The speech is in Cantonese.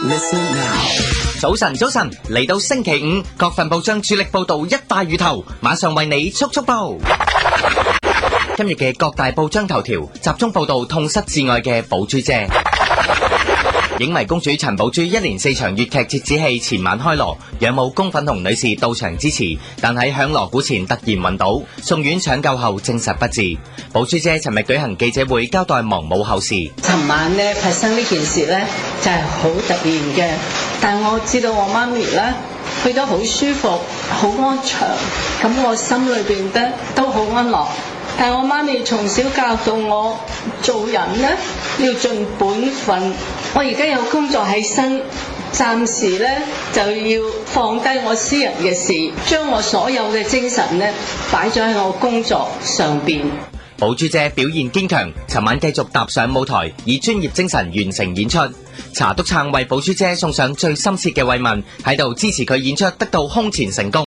Listen now。 早晨，嚟到星期五，各份報章主力報道一敗如頭，馬上為你速報。今日嘅各大報章頭條集中報道痛失摯愛嘅寶珠姐。影迷公主陳寶珠一連4場粵劇折子戲前晚開鑼，仰慕公粉紅女士到場支持，但喺響鑼鼓前突然暈倒，送院搶救後證實不治。寶珠姐尋日舉行記者會交代亡母後事。 尋晚呢發生呢件事呢就係好突然嘅，但我知道我媽咪呢去得好舒服，好安詳，咁我心裏邊呢都好安樂。但我媽咪從小教導我做人呢要盡本分，我而家有工作喺身，暫時呢就要放低我私人嘅事，將我所有嘅精神呢擺咗喺我工作上邊。 寶珠姐表現堅強，尋晚繼續踏上舞台，以專業精神完成演出。查督撐為寶珠姐送上最深切嘅慰問，喺度支持佢演出得到空前成功。